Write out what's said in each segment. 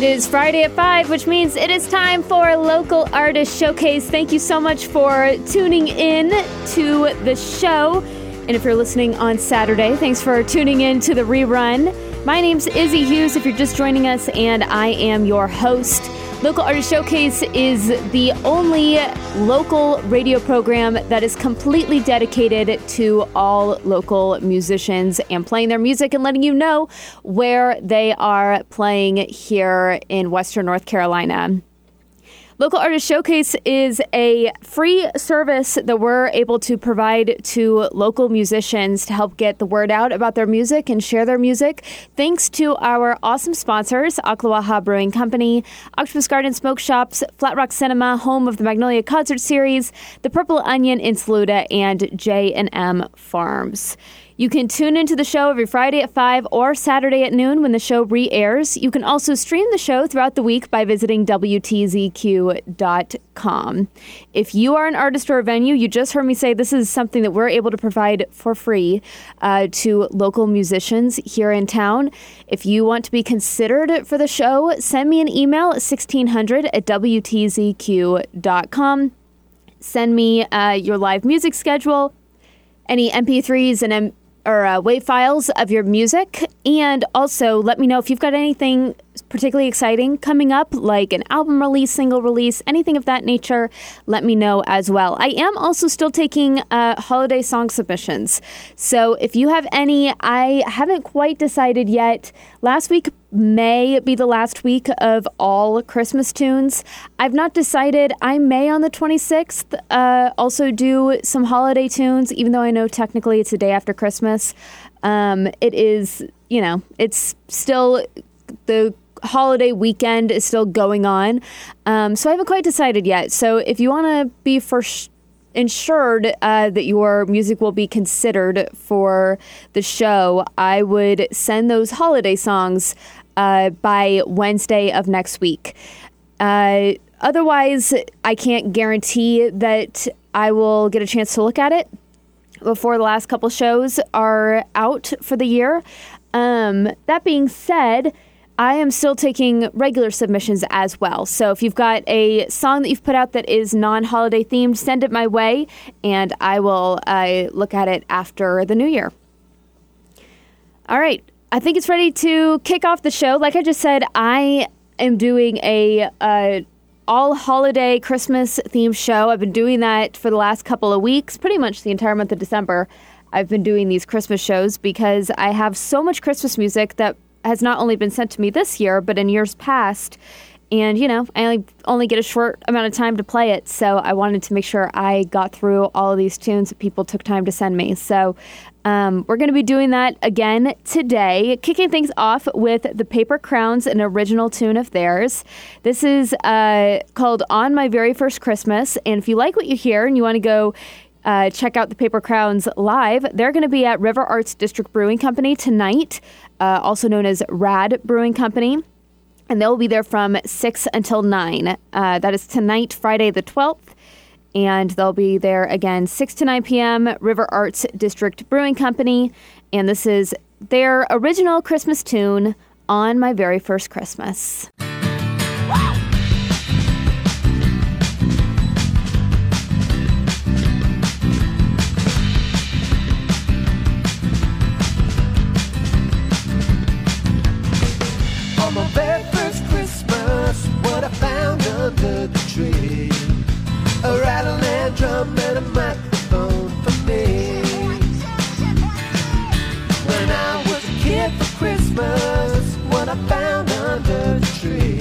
It is Friday at 5, which means it is time for Local Artist Showcase. Thank you so much for tuning in to the show. And if you're listening on Saturday, thanks for tuning in to the rerun. My name's Izzy Hughes, if you're just joining us, and I am your host. Local Artist Showcase is the only local radio program that is completely dedicated to all local musicians and playing their music and letting you know where they are playing here in Western North Carolina. Local Artist Showcase is a free service that we're able to provide to local musicians to help get the word out about their music and share their music. Thanks to our awesome sponsors, Ocklawaha Brewing Company, Octopus Garden Smoke Shops, Flat Rock Cinema, home of the Magnolia Concert Series, The Purple Onion in Saluda, and J&M Farms. You can tune into the show every Friday at 5 or Saturday at noon when the show re-airs. You can also stream the show throughout the week by visiting WTZQ.com. If you are an artist or a venue, you just heard me say this is something that we're able to provide for free to local musicians here in town. If you want to be considered for the show, send me an email at 1600@WTZQ.com. Send me your live music schedule, any MP3s and WAV files of your music, and also let me know if you've got anything particularly exciting coming up, like an album release, single release, anything of that nature. Let me know as well. I am also still taking holiday song submissions, so if you have any, I haven't quite decided yet. Last week may be the last week of all Christmas tunes. I've not decided. I may on the 26th also do some holiday tunes, even though I know technically it's the day after Christmas. It is, it's still the holiday weekend is still going on. So I haven't quite decided yet. So if you want to be ensured that your music will be considered for the show, I would send those holiday songs by Wednesday of next week. Otherwise, I can't guarantee that I will get a chance to look at it before the last couple shows are out for the year. That being said, I am still taking regular submissions as well. So if you've got a song that you've put out that is non-holiday themed, send it my way, and I will look at it after the new year. All right. I think it's ready to kick off the show. Like I just said, I am doing a all holiday Christmas themed show. I've been doing that for the last couple of weeks, pretty much the entire month of December. I've been doing these Christmas shows because I have so much Christmas music that has not only been sent to me this year, but in years past. And, I only get a short amount of time to play it. So I wanted to make sure I got through all of these tunes that people took time to send me. So we're going to be doing that again today, kicking things off with the Paper Crowns, an original tune of theirs. This is called On My Very First Christmas. And if you like what you hear and you want to go check out the Paper Crowns live, they're going to be at River Arts District Brewing Company tonight, also known as RAD Brewing Company. And they'll be there from 6 until 9. That is tonight, Friday the 12th. And they'll be there again, 6 to 9 p.m., River Arts District Brewing Company. And this is their original Christmas tune, On My Very First Christmas. On my very first Christmas, what I found under the tree, a rattling drum and a microphone for me. When I was a kid for Christmas, what I found under the tree,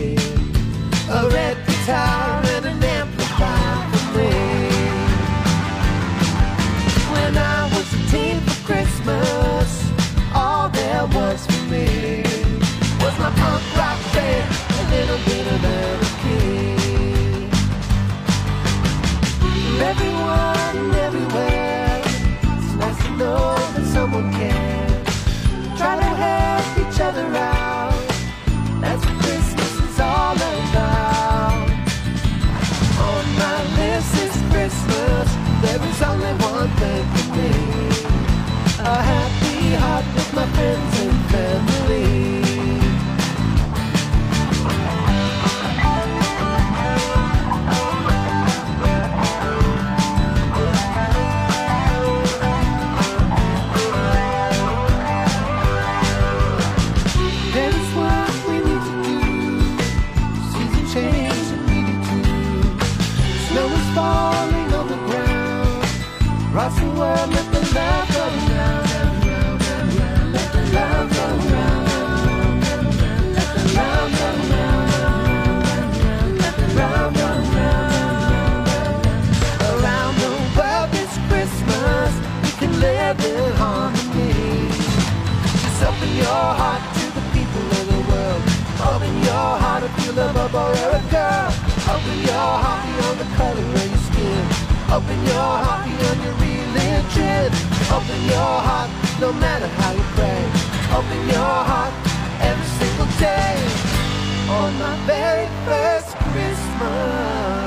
Open your heart beyond your religion. Open your heart no matter how you pray. Open your heart every single day. On my very first Christmas.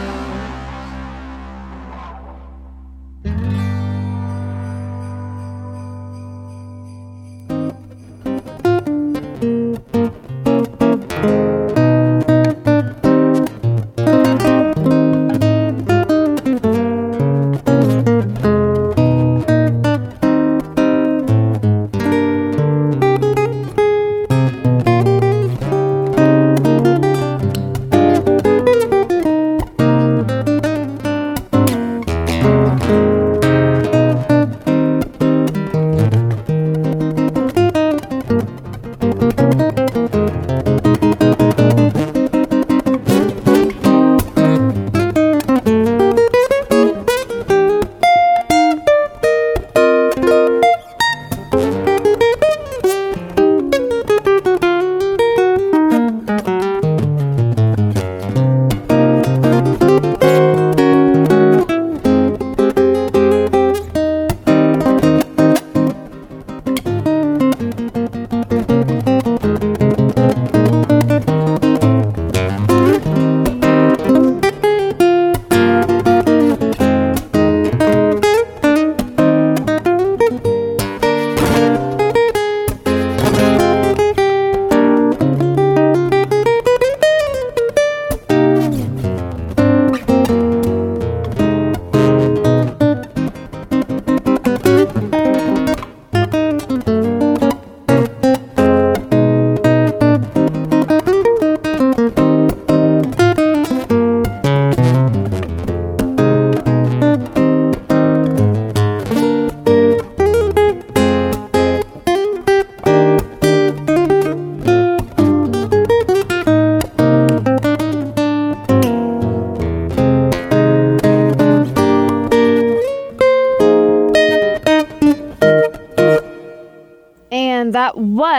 That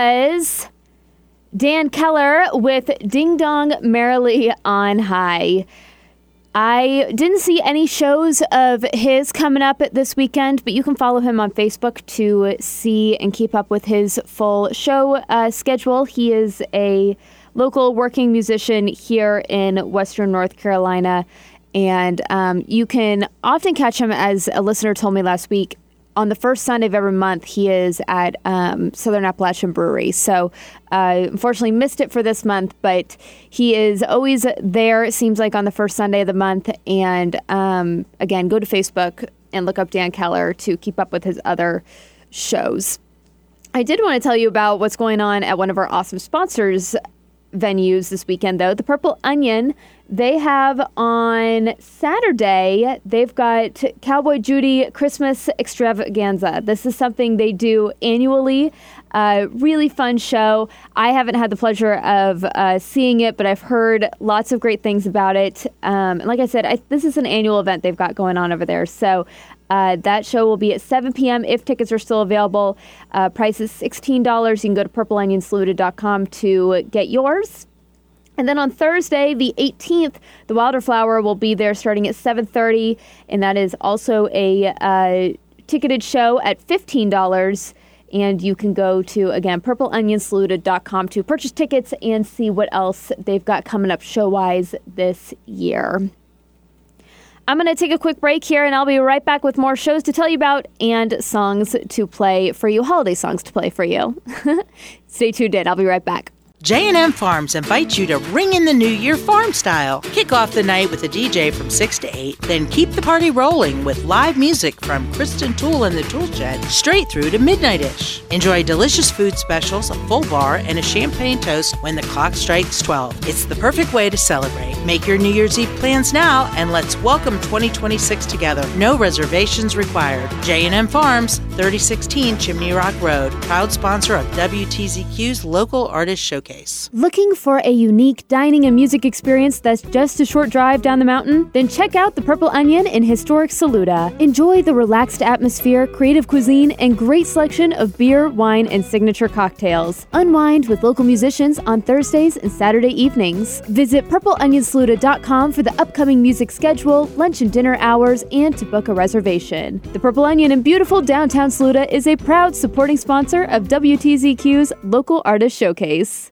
was Dan Keller with Ding Dong Merrily on High. I didn't see any shows of his coming up this weekend, but you can follow him on Facebook to see and keep up with his full show schedule. He is a local working musician here in Western North Carolina, and you can often catch him, as a listener told me last week, on the first Sunday of every month. He is at Southern Appalachian Brewery. So unfortunately missed it for this month, but he is always there, it seems like, on the first Sunday of the month. And again, go to Facebook and look up Dan Keller to keep up with his other shows. I did want to tell you about what's going on at one of our awesome sponsors venues this weekend, though. The Purple Onion, they have on Saturday, they've got Cowboy Judy Christmas Extravaganza. This is something they do annually. Really fun show. I haven't had the pleasure of seeing it, but I've heard lots of great things about it. And like I said, this is an annual event they've got going on over there. So that show will be at 7 p.m. if tickets are still available. Price is $16. You can go to purpleonionsaluted.com to get yours. And then on Thursday, the 18th, the Wilder Flower will be there starting at 7:30, and that is also a ticketed show at $15. And you can go to, again, purpleonionsaluted.com to purchase tickets and see what else they've got coming up show-wise this year. I'm going to take a quick break here, and I'll be right back with more shows to tell you about and songs to play for you, holiday songs to play for you. Stay tuned in. I'll be right back. J&M Farms invites you to ring in the new year farm style. Kick off the night with a DJ from 6 to 8, then keep the party rolling with live music from Kristen Toole and the Tool Shed straight through to midnight-ish. Enjoy delicious food specials, a full bar, and a champagne toast when the clock strikes 12. It's the perfect way to celebrate. Make your New Year's Eve plans now, and let's welcome 2026 together. No reservations required. J&M Farms, 3016 Chimney Rock Road, proud sponsor of WTZQ's Local Artist Showcase. Showcase. Looking for a unique dining and music experience that's just a short drive down the mountain? Then check out the Purple Onion in historic Saluda. Enjoy the relaxed atmosphere, creative cuisine, and great selection of beer, wine, and signature cocktails. Unwind with local musicians on Thursdays and Saturday evenings. Visit purpleonionsaluda.com for the upcoming music schedule, lunch and dinner hours, and to book a reservation. The Purple Onion in beautiful downtown Saluda is a proud supporting sponsor of WTZQ's Local Artist Showcase.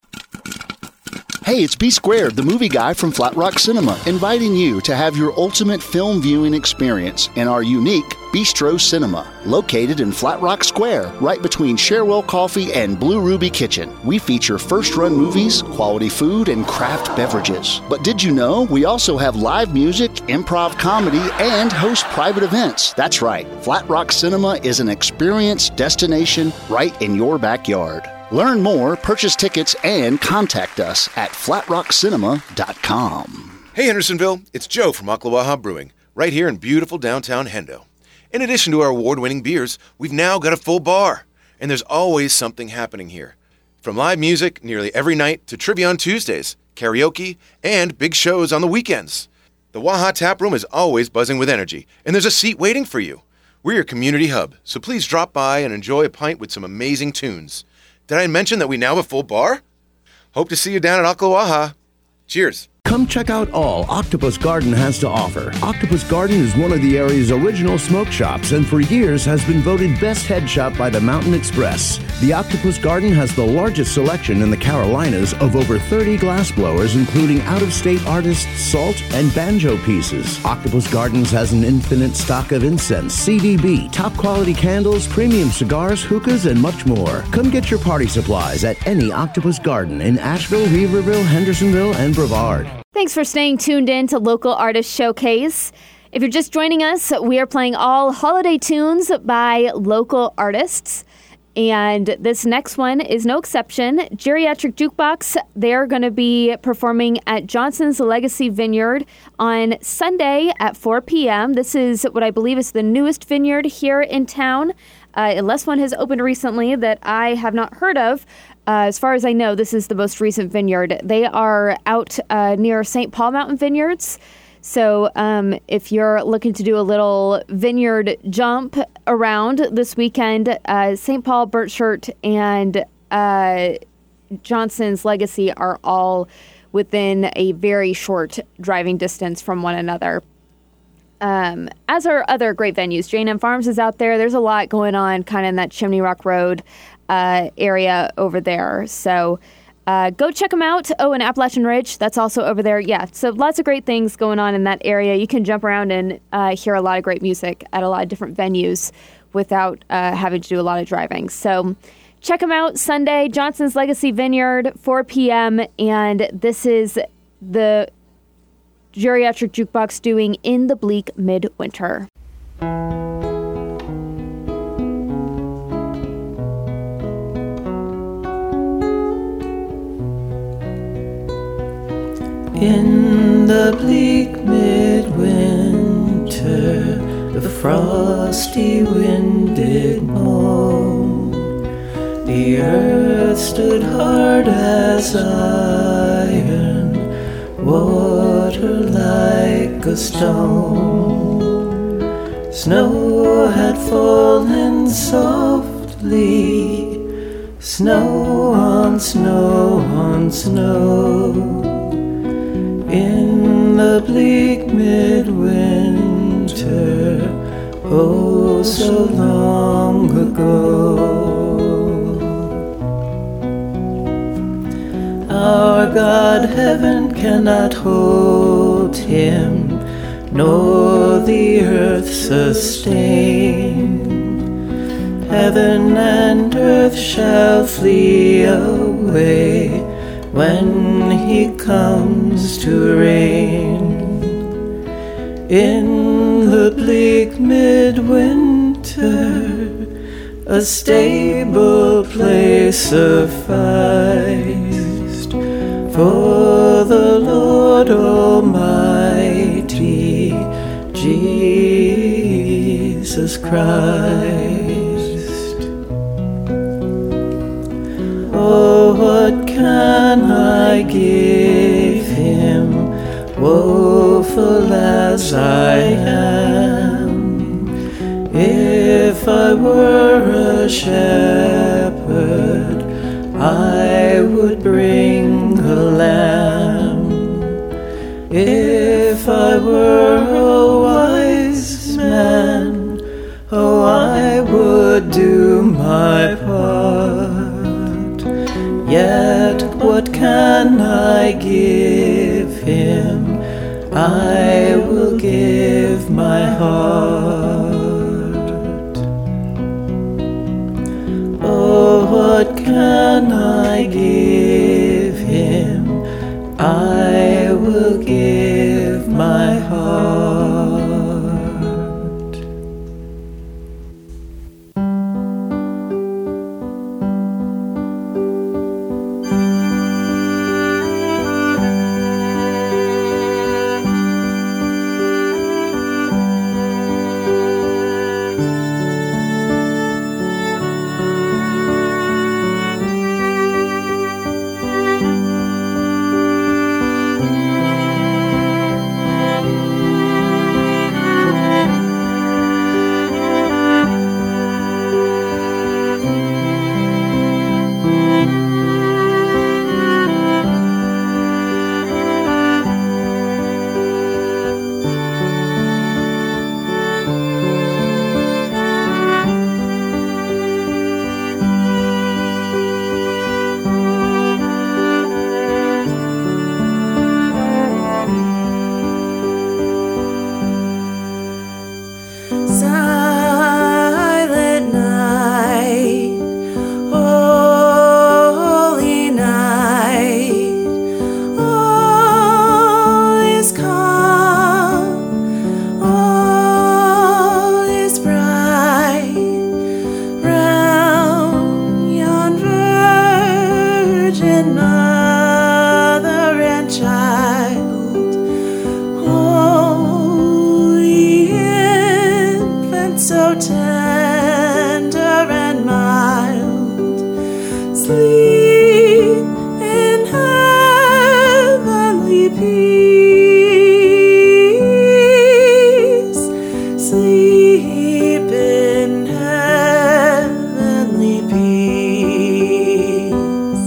Hey, it's B Squared, the movie guy from Flat Rock Cinema, inviting you to have your ultimate film viewing experience in our unique Bistro Cinema, located in Flat Rock Square, right between Sharewell Coffee and Blue Ruby Kitchen. We feature first-run movies, quality food, and craft beverages. But did you know we also have live music, improv comedy, and host private events? That's right, Flat Rock Cinema is an experience destination right in your backyard. Learn more, purchase tickets, and contact us at flatrockcinema.com. Hey Hendersonville, it's Joe from Ocklawaha Brewing, right here in beautiful downtown Hendo. In addition to our award-winning beers, we've now got a full bar, and there's always something happening here. From live music nearly every night to trivia on Tuesdays, karaoke, and big shows on the weekends. The Waha Tap Room is always buzzing with energy, and there's a seat waiting for you. We're your community hub, so please drop by and enjoy a pint with some amazing tunes. Did I mention that we now have a full bar? Hope to see you down at Ocklawaha. Cheers. Come check out all Octopus Garden has to offer. Octopus Garden is one of the area's original smoke shops and for years has been voted best head shop by the Mountain Express. The Octopus Garden has the largest selection in the Carolinas of over 30 glassblowers, including out-of-state artists' salt and banjo pieces. Octopus Gardens has an infinite stock of incense, CDB, top-quality candles, premium cigars, hookahs, and much more. Come get your party supplies at any Octopus Garden in Asheville, Weaverville, Hendersonville, and Brevard. Thanks for staying tuned in to Local Artist Showcase. If you're just joining us, we are playing all holiday tunes by local artists. And this next one is no exception. Geriatric Jukebox, they're going to be performing at Johnson's Legacy Vineyard on Sunday at 4 p.m. This is what I believe is the newest vineyard here in town, unless one has opened recently that I have not heard of. As far as I know, this is the most recent vineyard. They are out near St. Paul Mountain Vineyards. So if you're looking to do a little vineyard jump around this weekend, St. Paul, Burnt Shirt, and Johnson's Legacy are all within a very short driving distance from one another. As are other great venues. J&M Farms is out there. There's a lot going on kind of in that Chimney Rock Road area over there. So go check them out. Oh, and Appalachian Ridge, that's also over there. Yeah, so lots of great things going on in that area. You can jump around and hear a lot of great music at a lot of different venues without having to do a lot of driving. So check them out Sunday, Johnson's Legacy Vineyard, 4 p.m. And this is the Geriatric Jukebox doing In the Bleak Midwinter. In the bleak midwinter, the frosty wind did moan. The earth stood hard as iron, water like a stone. Snow had fallen softly, snow on snow on snow. In the bleak midwinter, oh so long ago. Our God heaven cannot hold him, nor the earth sustain. Heaven and earth shall flee away when he comes to reign. In the bleak midwinter, a stable place sufficed for the Lord Almighty, Jesus Christ. Oh, what can as I am. If I were a shepherd, I would bring a lamb. If I were a wise man, oh, I would do my part. Yet what can I give him? I will give my heart. Oh, what can I give him? I will give my heart. Silent night, holy night, all is calm, all is bright, round yon virgin mother and child, holy infant, so tender and mild, sleep in heavenly peace, sleep in heavenly peace.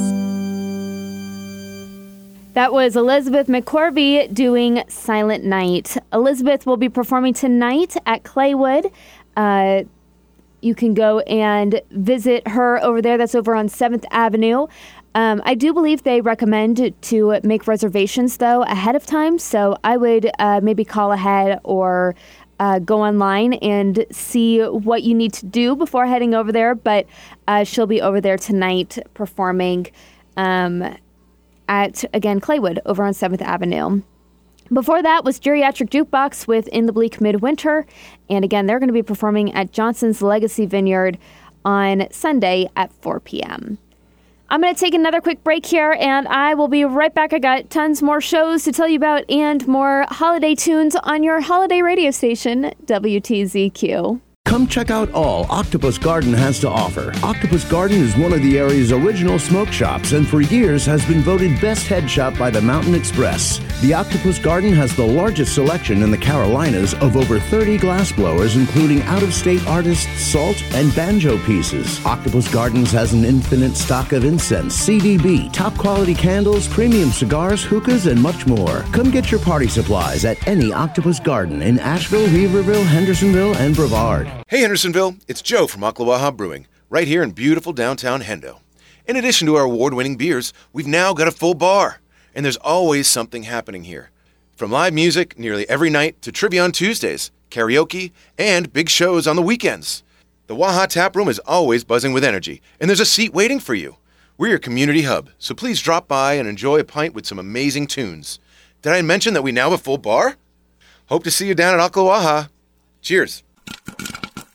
That was Elizabeth McCorvey doing Silent Night. Elizabeth will be performing tonight at Claywood. You can go and visit her over there. That's over on 7th Avenue. I do believe they recommend to make reservations, though, ahead of time. So I would maybe call ahead or go online and see what you need to do before heading over there. But she'll be over there tonight performing at, again, Claywood over on 7th Avenue. Before that was Geriatric Jukebox with In the Bleak Midwinter. And again, they're going to be performing at Johnson's Legacy Vineyard on Sunday at 4 p.m. I'm going to take another quick break here, and I will be right back. I got tons more shows to tell you about and more holiday tunes on your holiday radio station, WTZQ. Come check out all Octopus Garden has to offer. Octopus Garden is one of the area's original smoke shops and for years has been voted best head shop by the Mountain Express. The Octopus Garden has the largest selection in the Carolinas of over 30 glassblowers, including out-of-state artists' salt and banjo pieces. Octopus Gardens has an infinite stock of incense, CDB, top-quality candles, premium cigars, hookahs, and much more. Come get your party supplies at any Octopus Garden in Asheville, Weaverville, Hendersonville, and Brevard. Hey Hendersonville, it's Joe from Ocklawaha Brewing, right here in beautiful downtown Hendo. In addition to our award-winning beers, we've now got a full bar, and there's always something happening here. From live music nearly every night to trivia on Tuesdays, karaoke, and big shows on the weekends. The Waha Tap Room is always buzzing with energy, and there's a seat waiting for you. We're your community hub, so please drop by and enjoy a pint with some amazing tunes. Did I mention that we now have a full bar? Hope to see you down at Ocklawaha. Cheers.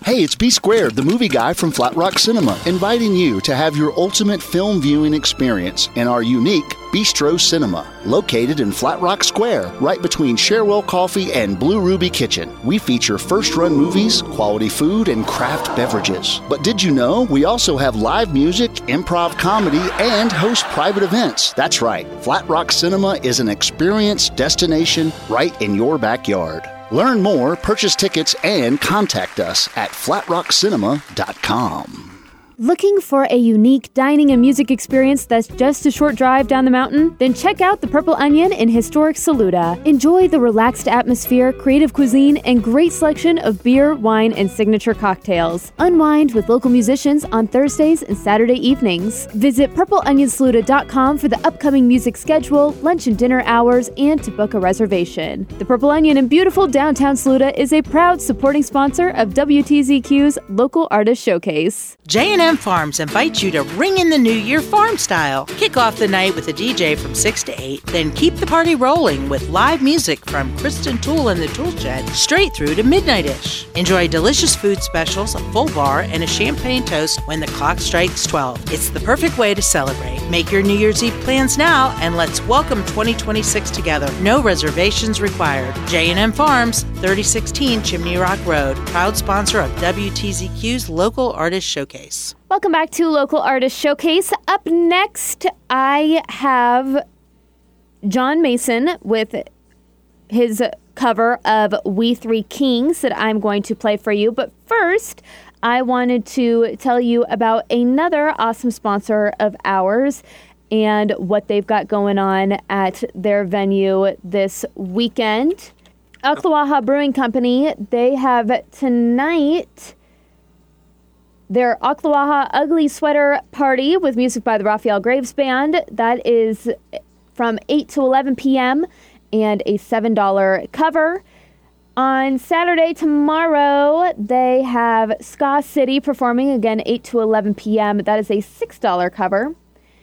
Hey, it's B Squared, the movie guy from Flat Rock Cinema, inviting you to have your ultimate film viewing experience in our unique Bistro Cinema, located in Flat Rock Square, right between Sharewell Coffee and Blue Ruby Kitchen. We feature first-run movies, quality food, and craft beverages. But did you know we also have live music, improv comedy, and host private events? That's right, Flat Rock Cinema is an experience destination right in your backyard. Learn more, purchase tickets, and contact us at flatrockcinema.com. Looking for a unique dining and music experience that's just a short drive down the mountain? Then check out the Purple Onion in historic Saluda. Enjoy the relaxed atmosphere, creative cuisine, and great selection of beer, wine, and signature cocktails. Unwind with local musicians on Thursdays and Saturday evenings. Visit purpleonionsaluda.com for the upcoming music schedule, lunch and dinner hours, and to book a reservation. The Purple Onion in beautiful downtown Saluda is a proud supporting sponsor of WTZQ's Local Artist Showcase. J&M Farms invites you to ring in the new year farm style. Kick off the night with a DJ from 6 to 8, then keep the party rolling with live music from Kristen Toole and the Tool Shed straight through to midnight-ish. Enjoy delicious food specials, a full bar, and a champagne toast when the clock strikes 12. It's the perfect way to celebrate. Make your New Year's Eve plans now, and let's welcome 2026 together. No reservations required. J&M Farms, 3016 Chimney Rock Road, proud sponsor of WTZQ's Local Artist Showcase. Welcome back to Local Artist Showcase. Up next, I have John Mason with his cover of We Three Kings that I'm going to play for you. But first, I wanted to tell you about another awesome sponsor of ours and what they've got going on at their venue this weekend. Ocklawaha Brewing Company, they have tonight their Ocklawaha Ugly Sweater Party with music by the Raphael Graves Band. That is from 8 to 11 p.m. and a $7 cover. On Saturday, tomorrow, they have Ska City performing, again, 8 to 11 p.m. That is a $6 cover.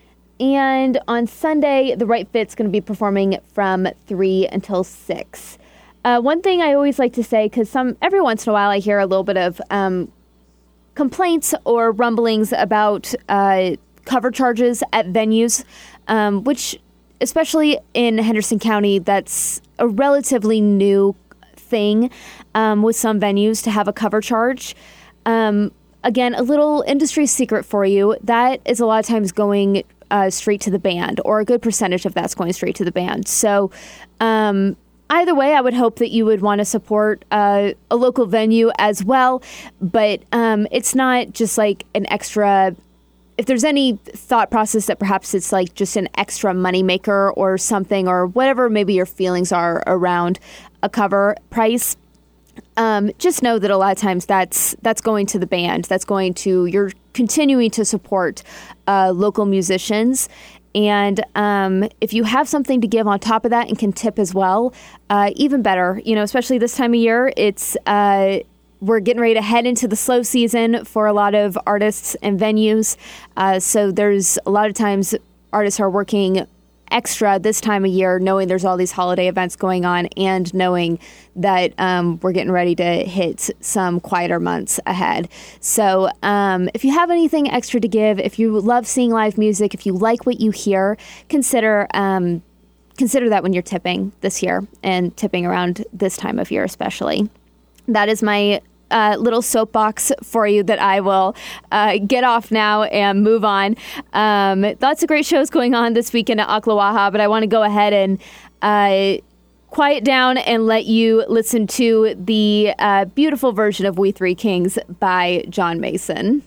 And on Sunday, The Right Fit's going to be performing from 3 until 6. One thing I always like to say, because every once in a while I hear a little bit of complaints or rumblings about cover charges at venues, which, especially in Henderson County, that's a relatively new thing with some venues to have a cover charge. Again, a little industry secret for you, that is a lot of times going straight to the band, or a good percentage of that's going straight to the band. So either way, I would hope that you would want to support a local venue as well, but it's not just like an extra. If there's any thought process that perhaps it's like just an extra moneymaker or something, or whatever maybe your feelings are around a cover price, just know that a lot of times that's going to the band. That's going to, you're continuing to support local musicians. And if you have something to give on top of that and can tip as well, even better. You know, especially this time of year, it's we're getting ready to head into the slow season for a lot of artists and venues. So there's a lot of times artists are working extra this time of year, knowing there's all these holiday events going on and knowing that we're getting ready to hit some quieter months ahead. So if you have anything extra to give, if you love seeing live music, if you like what you hear, consider that when you're tipping this year and tipping around this time of year especially. That is my little soapbox for you that I will get off now and move on. Lots of great shows going on this weekend at Ocklawaha, but I want to go ahead and quiet down and let you listen to the beautiful version of We Three Kings by John Mason.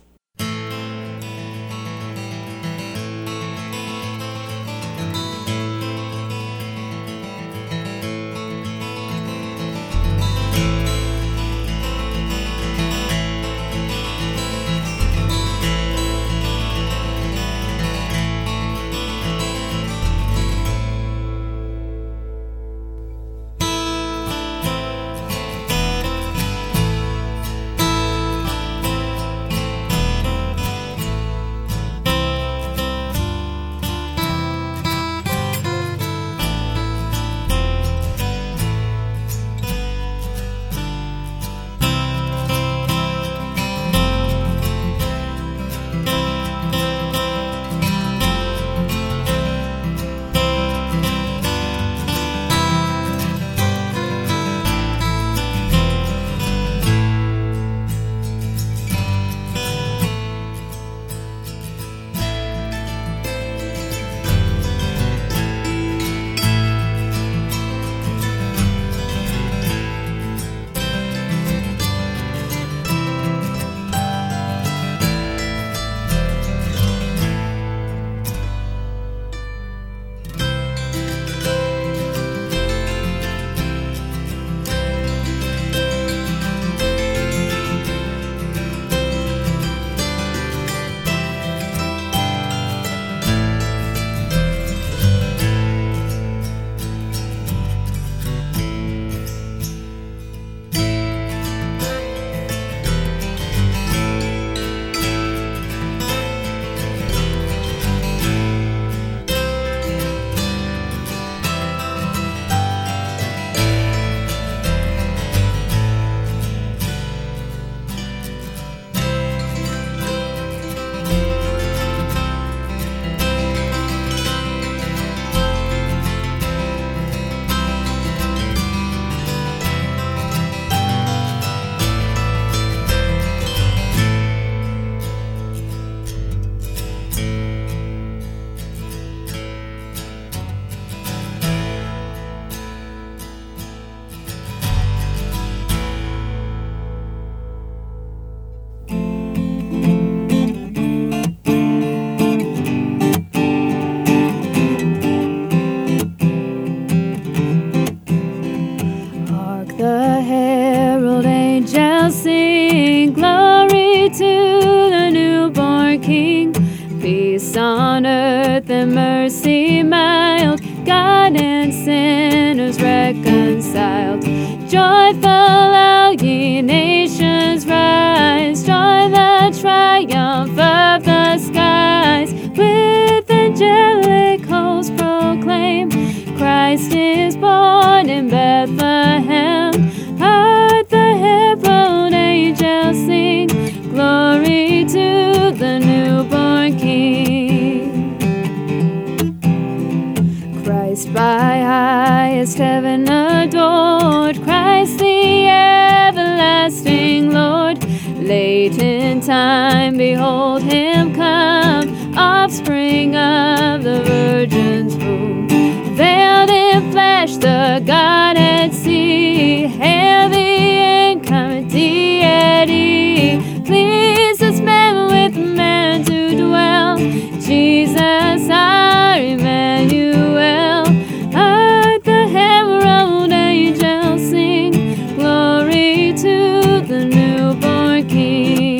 truth and mercy mild, God and sinners reconciled. Joyful all ye nations rise, joy the triumph of the skies. With angelic hosts proclaim, Christ is born in Bethlehem. Heard the herald angels sing, glory to the newborn King. Christ by highest heaven adored, Christ the everlasting Lord. Late in time, behold him come, offspring of the Virgin's womb. Veiled in flesh, the Godhead see. Hail the incarnate deity. Please this man with man to dwell. Jesus our Emmanuel. Heard the herald angels sing, glory to the newborn King.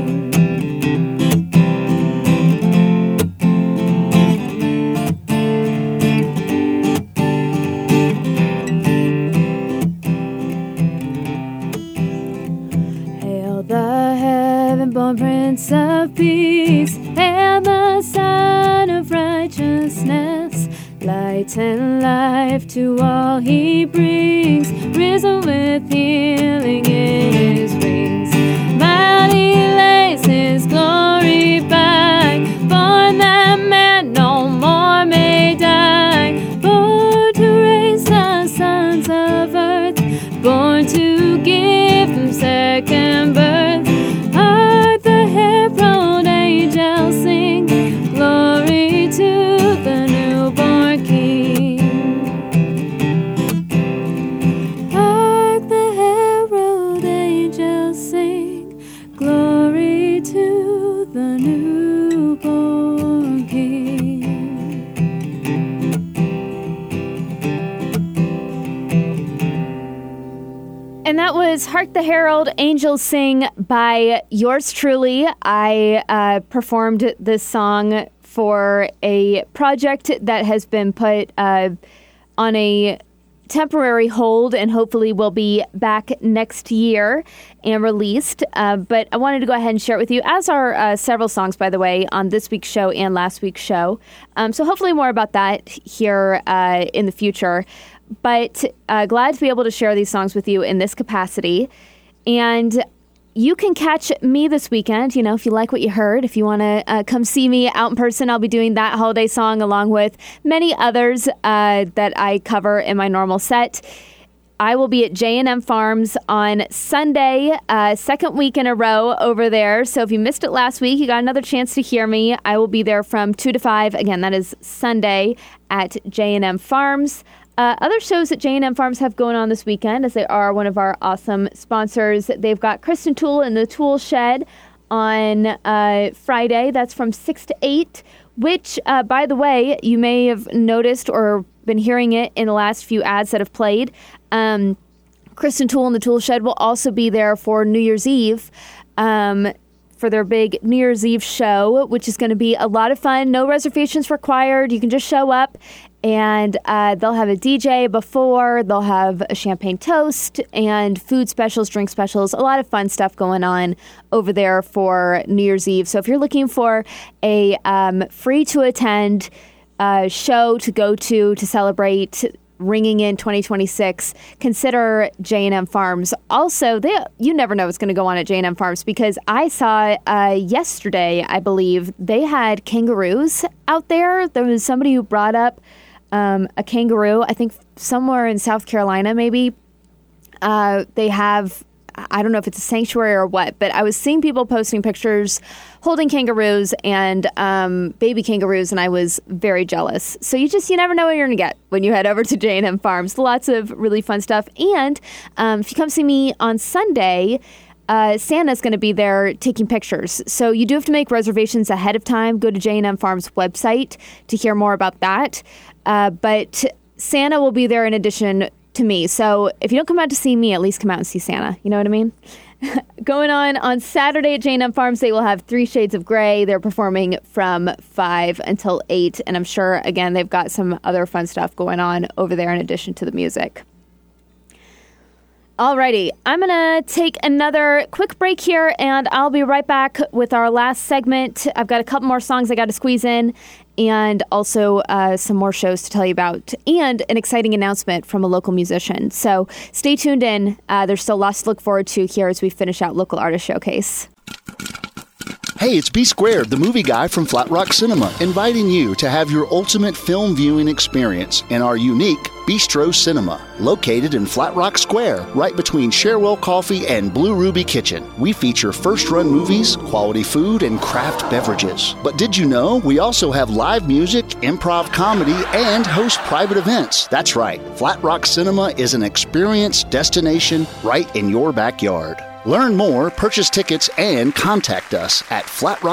Born Prince of Peace, hail the Son of Righteousness. Light and life to all he brings, risen with healing in his wings. Mighty lays his glory by, born that man no more may die. Born to raise the sons of earth, born to give them second birth. Herald angels sing, glory to the newborn King. Hark the herald angels sing, glory to the newborn King. And that was Hark the Herald Angels Sing by yours truly. I performed this song for a project that has been put on a temporary hold and hopefully will be back next year and released. But I wanted to go ahead and share it with you, as are several songs, by the way, on this week's show and last week's show. So hopefully more about that here in the future. But glad to be able to share these songs with you in this capacity. And you can catch me this weekend, if you like what you heard. If you want to come see me out in person, I'll be doing that holiday song along with many others that I cover in my normal set. I will be at J&M Farms on Sunday, second week in a row over there. So if you missed it last week, you got another chance to hear me. I will be there from 2 to 5. Again, that is Sunday at J&M Farms. Other shows that J&M Farms have going on this weekend, as they are one of our awesome sponsors. They've got Kristen Toole in the Tool Shed on Friday. That's from 6 to 8, which, by the way, you may have noticed or been hearing it in the last few ads that have played. Kristen Toole in the Tool Shed will also be there for New Year's Eve. For their big New Year's Eve show, which is going to be a lot of fun. No reservations required. You can just show up, and they'll have a DJ before. They'll have a champagne toast and food specials, drink specials, a lot of fun stuff going on over there for New Year's Eve. So if you're looking for a free-to-attend show to go to celebrate ringing in 2026, consider J&M Farms. Also, you never know what's going to go on at J&M Farms, because I saw yesterday, I believe, they had kangaroos out there. There was somebody who brought up a kangaroo, I think somewhere in South Carolina, maybe. They have, I don't know if it's a sanctuary or what, but I was seeing people posting pictures holding kangaroos and baby kangaroos, and I was very jealous. So you never know what you're going to get when you head over to J&M Farms. Lots of really fun stuff. And if you come see me on Sunday, Santa's going to be there taking pictures. So you do have to make reservations ahead of time. Go to J&M Farms website to hear more about that. But Santa will be there in addition to me. So if you don't come out to see me, at least come out and see Santa. You know what I mean? Going on Saturday at J&M Farms, they will have 3 Shades of Grey. They're performing from 5 until 8. And I'm sure, again, they've got some other fun stuff going on over there in addition to the music. Alrighty, I'm going to take another quick break here, and I'll be right back with our last segment. I've got a couple more songs I got to squeeze in, and also some more shows to tell you about, and an exciting announcement from a local musician. So stay tuned in. There's still lots to look forward to here as we finish out Local Artist Showcase. Hey, it's B Squared, the movie guy from Flat Rock Cinema, inviting you to have your ultimate film viewing experience in our unique Bistro Cinema, located in Flat Rock Square, right between Cherwell Coffee and Blue Ruby Kitchen. We feature first-run movies, quality food, and craft beverages. But did you know we also have live music, improv comedy, and host private events? That's right, Flat Rock Cinema is an experience destination right in your backyard. Learn more, purchase tickets, and contact us at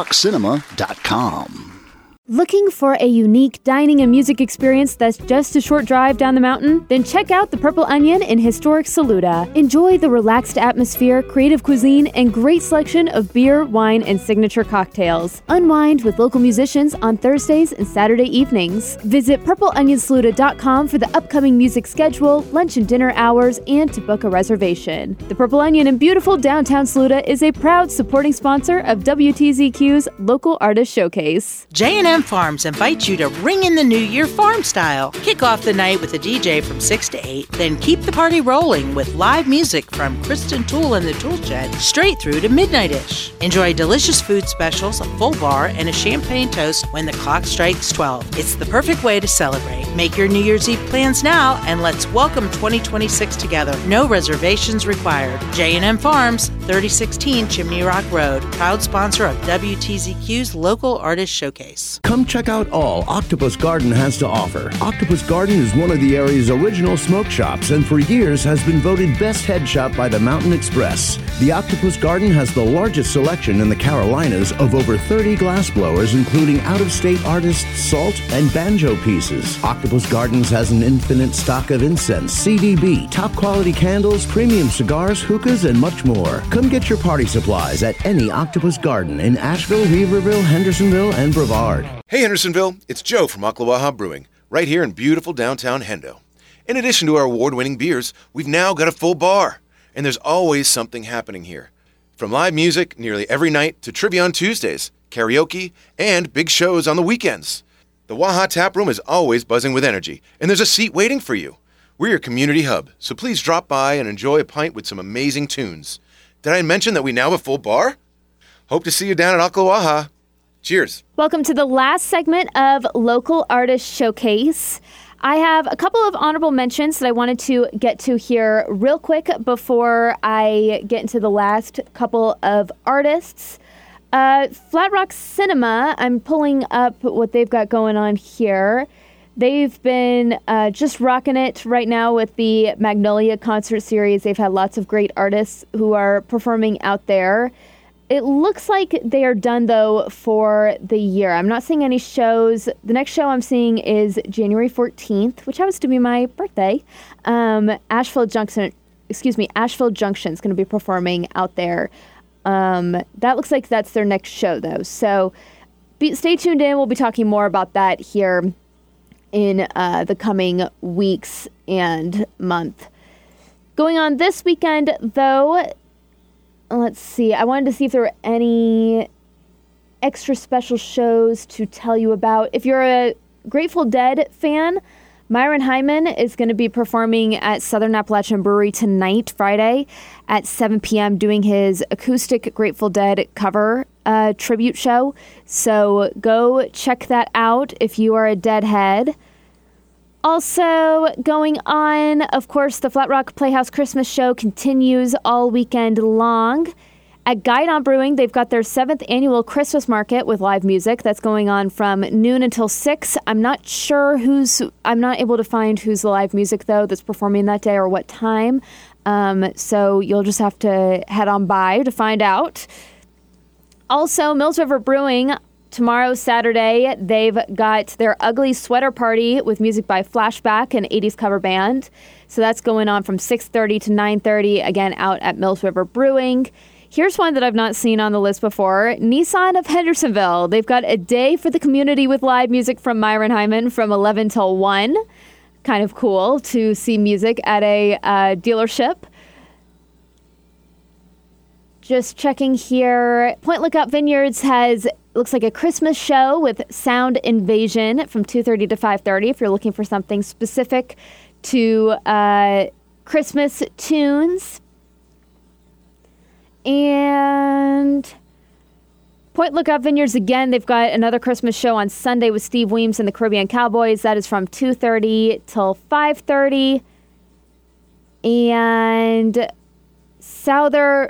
flatrockcinema.com. Looking for a unique dining and music experience that's just a short drive down the mountain? Then check out the Purple Onion in historic Saluda. Enjoy the relaxed atmosphere, creative cuisine, and great selection of beer, wine, and signature cocktails. Unwind with local musicians on Thursdays and Saturday evenings. Visit purpleonionsaluda.com for the upcoming music schedule, lunch and dinner hours, and to book a reservation. The Purple Onion in beautiful downtown Saluda is a proud supporting sponsor of WTZQ's Local Artist Showcase. J&M Farms invites you to ring in the new year farm style. Kick off the night with a DJ from 6 to 8, then keep the party rolling with live music from Kristen Toole and the Tool Shed straight through to midnight-ish. Enjoy delicious food specials, a full bar, and a champagne toast when the clock strikes 12. It's the perfect way to celebrate. Make your New Year's Eve plans now, and let's welcome 2026 together. No reservations required. J&M Farms, 3016 Chimney Rock Road, proud sponsor of WTZQ's Local Artist Showcase. Come check out all Octopus Garden has to offer. Octopus Garden is one of the area's original smoke shops and for years has been voted best head shop by the Mountain Express. The Octopus Garden has the largest selection in the Carolinas of over 30 glassblowers, including out-of-state artists' salt and banjo pieces. Octopus Gardens has an infinite stock of incense, CDB, top-quality candles, premium cigars, hookahs, and much more. Come get your party supplies at any Octopus Garden in Asheville, Weaverville, Hendersonville, and Brevard. Hey Hendersonville, it's Joe from Ocklawaha Brewing, right here in beautiful downtown Hendo. In addition to our award-winning beers, we've now got a full bar, and there's always something happening here. From live music nearly every night to trivia on Tuesdays, karaoke, and big shows on the weekends. The Waha Tap Room is always buzzing with energy, and there's a seat waiting for you. We're your community hub, so please drop by and enjoy a pint with some amazing tunes. Did I mention that we now have a full bar? Hope to see you down at Ocklawaha. Cheers. Welcome to the last segment of Local Artist Showcase. I have a couple of honorable mentions that I wanted to get to here real quick before I get into the last couple of artists. Flat Rock Cinema, I'm pulling up what they've got going on here. They've been just rocking it right now with the Magnolia concert series. They've had lots of great artists who are performing out there. It looks like they are done, though, for the year. I'm not seeing any shows. The next show I'm seeing is January 14th, which happens to be my birthday. Asheville Junction is going to be performing out there. That looks like that's their next show, though. So stay tuned in. We'll be talking more about that here in the coming weeks and month. Going on this weekend, though, let's see. I wanted to see if there were any extra special shows to tell you about. If you're a Grateful Dead fan, Myron Hyman is going to be performing at Southern Appalachian Brewery tonight, Friday, at 7 p.m., doing his acoustic Grateful Dead cover tribute show. So go check that out if you are a Deadhead. Also going on, of course, the Flat Rock Playhouse Christmas show continues all weekend long. At Guidon Brewing, they've got their 7th annual Christmas market with live music that's going on from noon until 6. I'm not able to find who's the live music, though, that's performing that day or what time. So you'll just have to head on by to find out. Also, Mills River Brewing tomorrow, Saturday, they've got their Ugly Sweater Party with music by Flashback, an 80s cover band. So that's going on from 6:30 to 9:30, again, out at Mills River Brewing. Here's one that I've not seen on the list before. Nissan of Hendersonville. They've got a day for the community with live music from Myron Hyman from 11 till 1. Kind of cool to see music at a dealership. Just checking here. Point Lookout Vineyards has, looks like a Christmas show with Sound Invasion from 2:30 to 5:30 if you're looking for something specific to Christmas tunes. And Point Lookout Vineyards, again, they've got another Christmas show on Sunday with Steve Weems and the Caribbean Cowboys. That is from 2:30 till 5:30. And Southern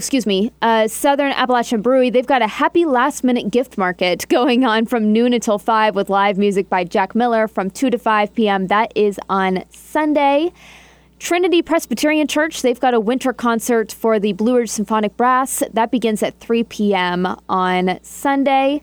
Appalachian Brewery, they've got a happy last-minute gift market going on from noon until 5 with live music by Jack Miller from 2 to 5 p.m. That is on Sunday. Trinity Presbyterian Church, they've got a winter concert for the Blue Ridge Symphonic Brass. That begins at 3 p.m. on Sunday.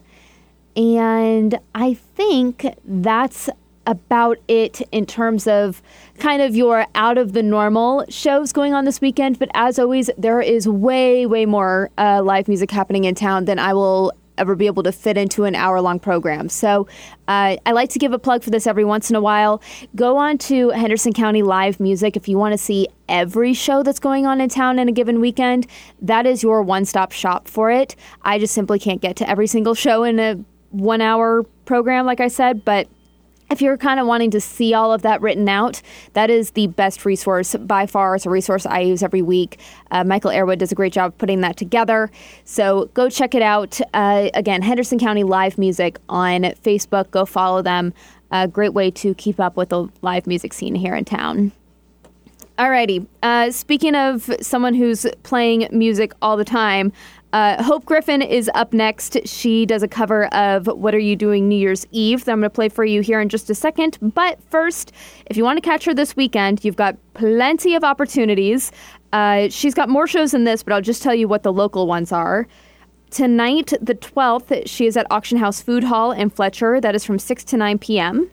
And I think that's about it in terms of kind of your out of the normal shows going on this weekend. But as always, there is way, way more live music happening in town than I will ever be able to fit into an hour-long program. So I like to give a plug for this every once in a while. Go on to Henderson County Live Music if you want to see every show that's going on in town in a given weekend. That is your one-stop shop for it. I just simply can't get to every single show in a 1-hour program, like I said, but if you're kind of wanting to see all of that written out, that is the best resource by far. It's a resource I use every week. Michael Airwood does a great job putting that together. So go check it out. Again, Henderson County Live Music on Facebook. Go follow them. A great way to keep up with the live music scene here in town. Alrighty. Speaking of someone who's playing music all the time, Hope Griffin is up next. She does a cover of What Are You Doing New Year's Eve that I'm going to play for you here in just a second. But first, if you want to catch her this weekend, you've got plenty of opportunities. She's got more shows than this, but I'll just tell you what the local ones are. Tonight, the 12th, she is at Auction House Food Hall in Fletcher. That is from 6 to 9 p.m.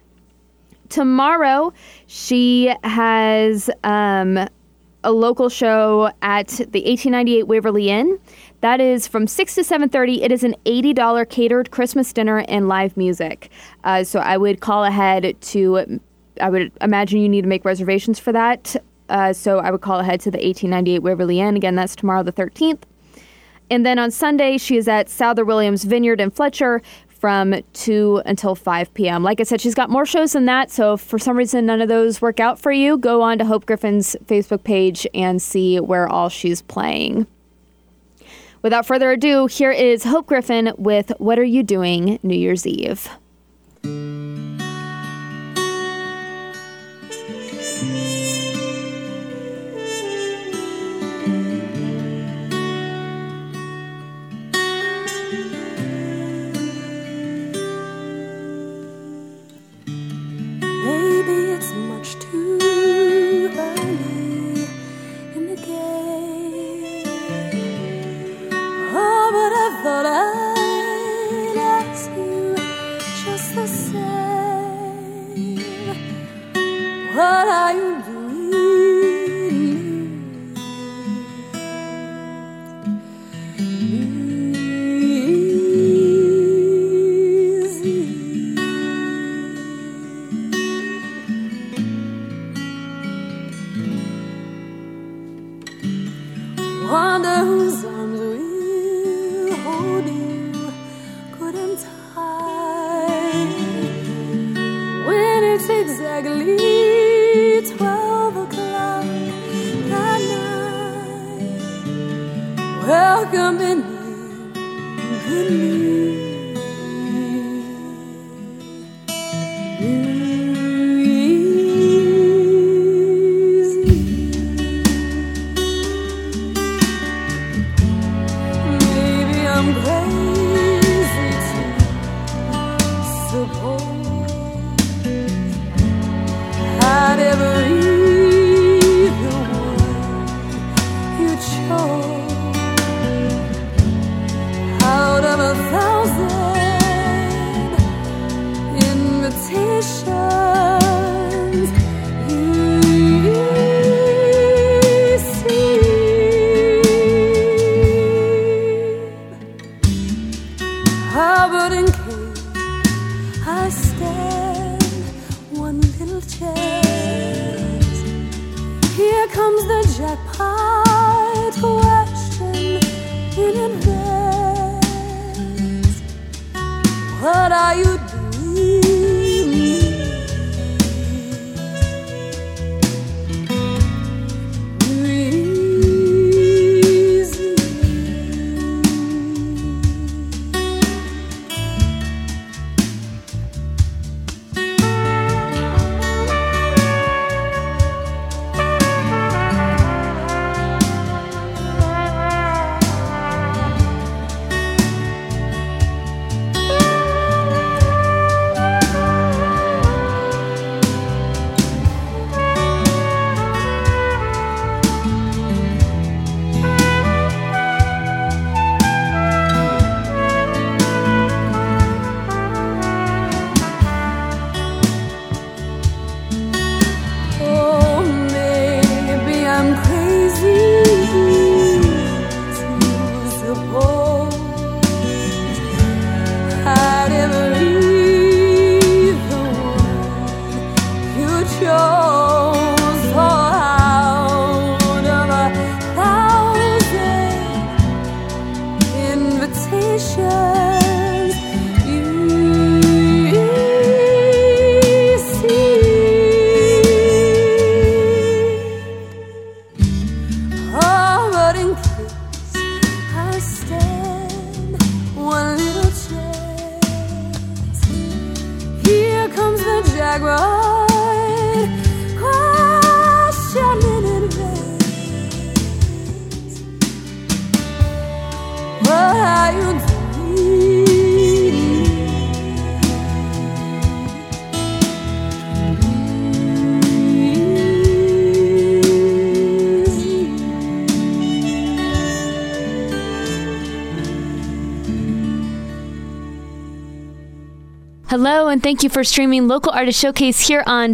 Tomorrow, she has a local show at the 1898 Waverly Inn. That is from 6 to 7:30. It is an $80 catered Christmas dinner and live music. So I would call ahead to, I would imagine you need to make reservations for that. So I would call ahead to the 1898 Waverly Inn. Again, that's tomorrow the 13th. And then on Sunday, she is at Souther Williams Vineyard in Fletcher from 2 until 5 p.m. Like I said, she's got more shows than that, so if for some reason none of those work out for you, go on to Hope Griffin's Facebook page and see where all she's playing. Without further ado, here is Hope Griffin with What Are You Doing New Year's Eve? Maybe it's much too early in the game. Oh, but I thought I'd ask you just the same. What are you doing? Wonder whose arms will hold you good and tight when it's exactly 12 o'clock that night. Welcome in good news. I'm crazy to suppose I'd ever read the one you chose out of a Ah, but in case I stand one little chance, here comes the jackpot question in advance. What are you doing? Hello, and thank you for streaming Local Artist Showcase here on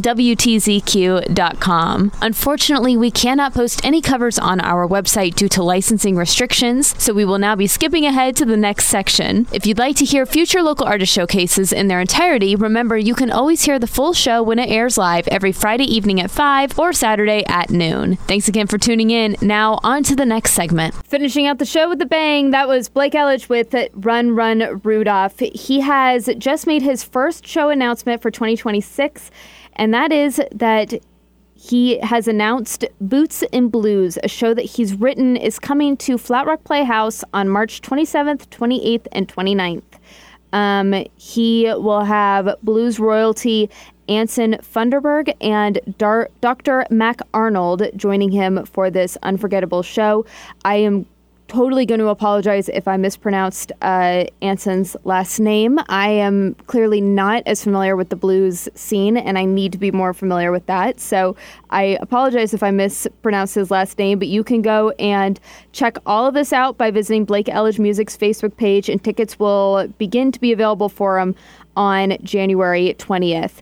WTZQ.com. Unfortunately, we cannot post any covers on our website due to licensing restrictions, so we will now be skipping ahead to the next section. If you'd like to hear future Local Artist Showcases in their entirety, remember you can always hear the full show when it airs live every Friday evening at 5 or Saturday at noon. Thanks again for tuning in. Now, on to the next segment. Finishing out the show with a bang, that was Blake Elledge with Run, Run, Rudolph. He has just made his first show announcement for 2026, and that is that he has announced Boots and Blues, a show that he's written, is coming to Flat Rock Playhouse on March 27th, 28th, and 29th. He will have blues royalty Anson Funderburg and Dr. Mac Arnold joining him for this unforgettable show. I am totally going to apologize if I mispronounced Anson's last name. I am clearly not as familiar with the blues scene, and I need to be more familiar with that. So I apologize if I mispronounced his last name, but you can go and check all of this out by visiting Blake Elledge Music's Facebook page, and tickets will begin to be available for him on January 20th.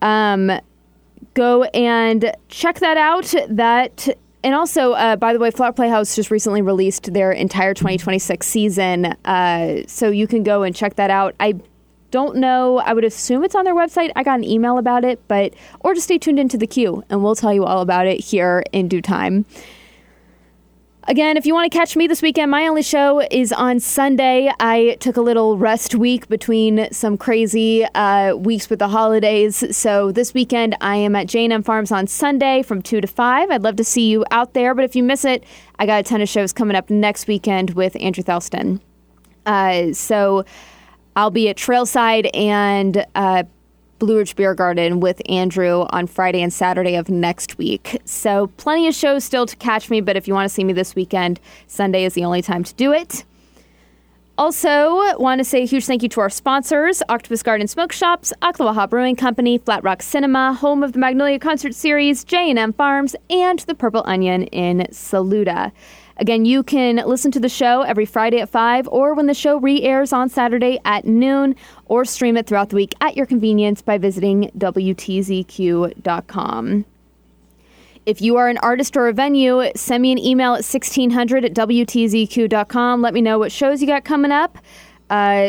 Go and check that out. And also, by the way, Flat Rock Playhouse just recently released their entire 2026 season, so you can go and check that out. I don't know. I would assume it's on their website. I got an email about it, or just stay tuned into the queue, and we'll tell you all about it here in due time. Again, if you want to catch me this weekend, my only show is on Sunday. I took a little rest week between some crazy weeks with the holidays. So this weekend, I am at J&M Farms on Sunday from 2 to 5. I'd love to see you out there. But if you miss it, I got a ton of shows coming up next weekend with Andrew Thelston. So I'll be at Trailside and Blue Ridge Beer Garden with Andrew on Friday and Saturday of next week. So plenty of shows still to catch me, but if you want to see me this weekend, Sunday is the only time to do it. Also, want to say a huge thank you to our sponsors, Octopus Garden Smoke Shops, Ocklawaha Brewing Company, Flat Rock Cinema, home of the Magnolia Concert Series, J&M Farms, and the Purple Onion in Saluda. Again, you can listen to the show every Friday at 5 or when the show re-airs on Saturday at noon, or stream it throughout the week at your convenience by visiting WTZQ.com. If you are an artist or a venue, send me an email at 1600@WTZQ.com. Let me know what shows you got coming up.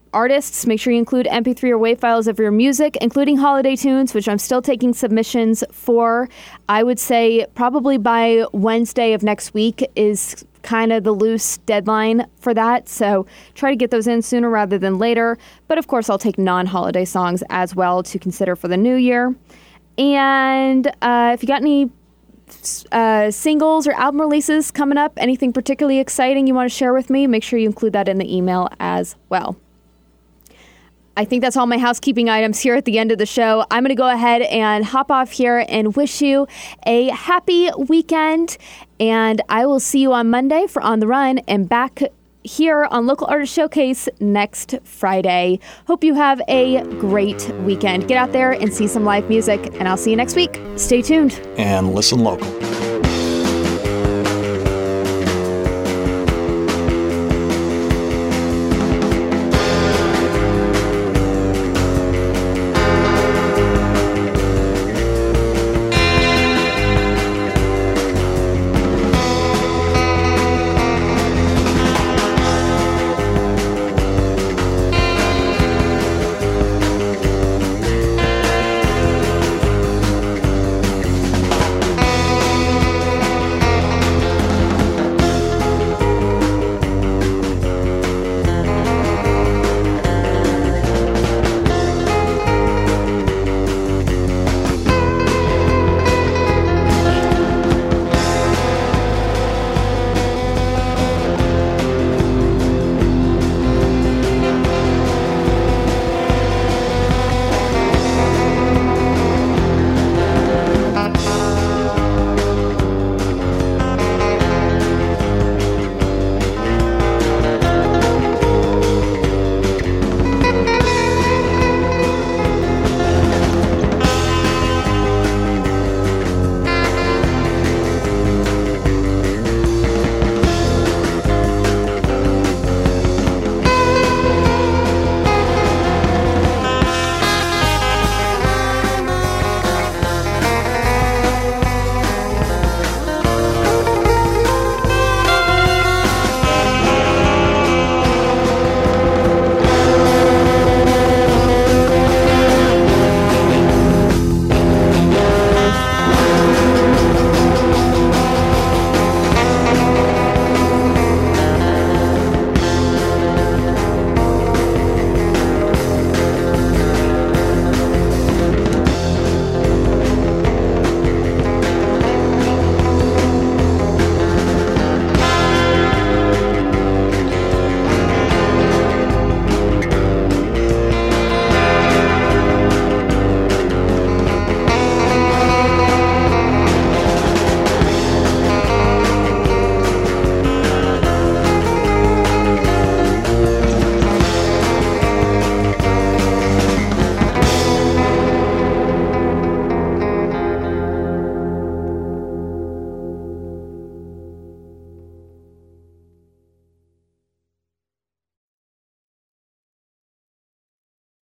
artists, make sure you include MP3 or WAV files of your music, including holiday tunes, which I'm still taking submissions for. I would say probably by Wednesday of next week is kind of the loose deadline for that. So try to get those in sooner rather than later. But of course, I'll take non-holiday songs as well to consider for the new year. And if you got any singles or album releases coming up, anything particularly exciting you want to share with me, make sure you include that in the email as well. I think that's all my housekeeping items here at the end of the show. I'm going to go ahead and hop off here and wish you a happy weekend. And I will see you on Monday for On the Run and back here on Local Artist Showcase next Friday. Hope you have a great weekend. Get out there and see some live music, and I'll see you next week. Stay tuned. And listen local.